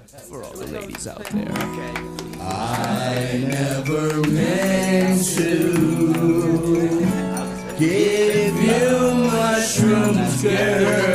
For all the ladies out there. I never meant to give you mushrooms, girl.